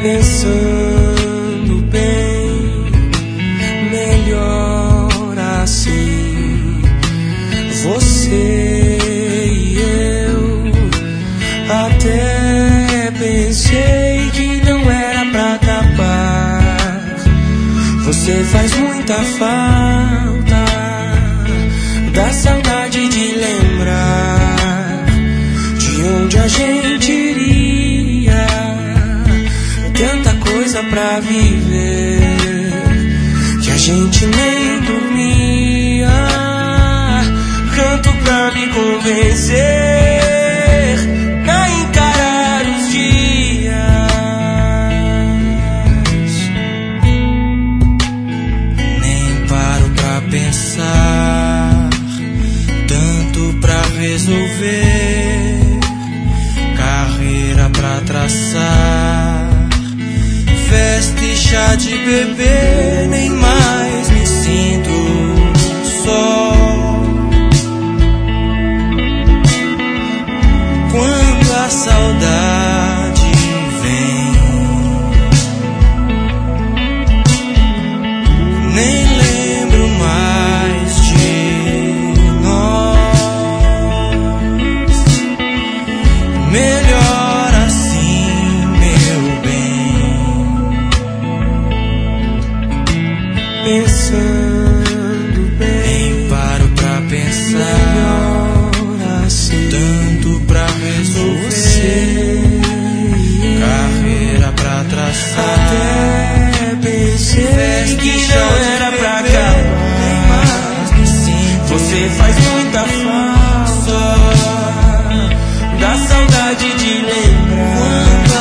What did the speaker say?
pensando bem, melhor assim. Você e eu até pensei que não era pra acabar. Você faz muita falta, dá saudade de lembrar de onde a gente iria. Tanta coisa pra viver que a gente nem dormia. Canto pra me convencer a encarar os dias. Nem paro pra pensar, tanto pra resolver, carreira pra traçar, festa e chá de beber. Nem mais me sinto só. Quando a saudade vem, nem lembro mais de nós. Melhor assim, meu bem. Pensando bem, nem paro pra pensar, melhor assim, tanto pra resolver, carreira pra traçar. Até pensei que não era pra acabar. Você faz muita falta, dá saudade de lembrar.